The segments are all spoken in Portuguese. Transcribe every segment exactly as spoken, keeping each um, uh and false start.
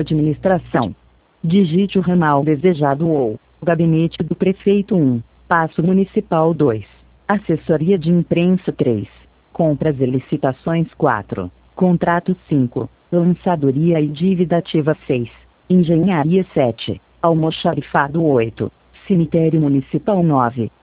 Administração. Digite o ramal desejado ou Gabinete do Prefeito um. Paço Municipal dois. Assessoria de Imprensa três. Compras e Licitações quatro. Contrato cinco. Lançadoria e Dívida Ativa seis. Engenharia sete. Almoxarifado oito. Cemitério Municipal nove.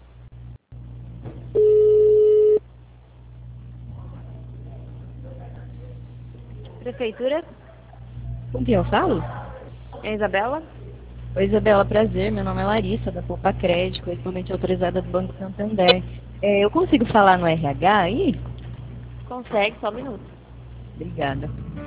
Prefeitura? Com quem eu falo? É Isabela? Oi, Isabela, prazer. Meu nome é Larissa, da Poupa Crédito, correspondente autorizada do Banco Santander. É, eu consigo falar no R H aí? Consegue, só um minuto. Obrigada.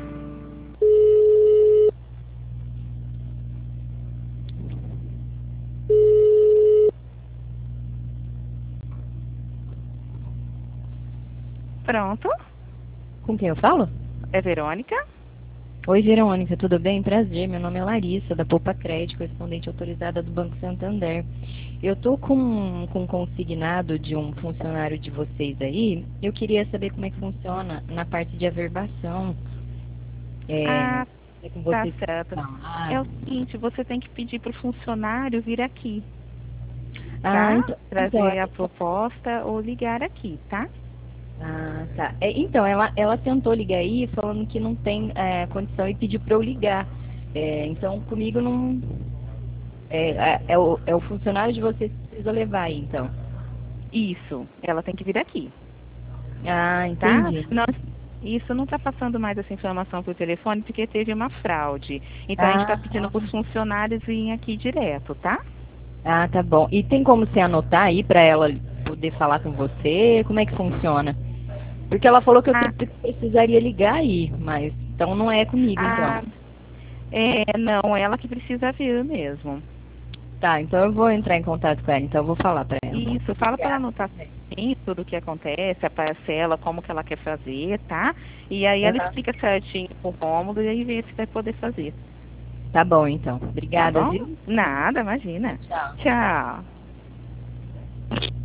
Pronto. Com quem eu falo? É Verônica? Oi, Verônica, tudo bem? Prazer. Meu nome é Larissa, da Poupa Crédito, correspondente autorizada do Banco Santander. Eu tô com, com um consignado de um funcionário de vocês aí. Eu queria saber como é que funciona na parte de averbação. É, Ah, é com tá vocês. certo. Não. Ah, É o seguinte, você tem que pedir para o funcionário vir aqui, ah, tá? então, Trazer então, a proposta ou ligar aqui, tá? Ah, tá. É, então, ela, ela tentou ligar aí falando que não tem é, condição e pediu para eu ligar. É, então, comigo não... É, é, é o, é o funcionário de vocês que precisa levar aí, então. Isso, ela tem que vir aqui, Ah, tá? entendi. Nós, isso não está passando mais essa informação por telefone porque teve uma fraude. Então a gente está Ah, pedindo para os funcionários virem aqui direto, tá? ah, tá bom. E tem como você anotar aí para ela poder falar com você? Como é que funciona? Porque ela falou que eu Ah, te- precisaria ligar aí, mas então não é comigo, ah, então. é, não, ela que precisa vir mesmo. Tá, então eu vou entrar em contato com ela, então eu vou falar para ela. Isso, fala para ela anotar certinho tudo o que acontece, a parcela, como que ela quer fazer, tá? E aí ela Aham. explica certinho o cômodo e aí vê se vai poder fazer. Tá bom, então. Tá Obrigada, bom? viu? Nada, imagina. Tchau. Tchau.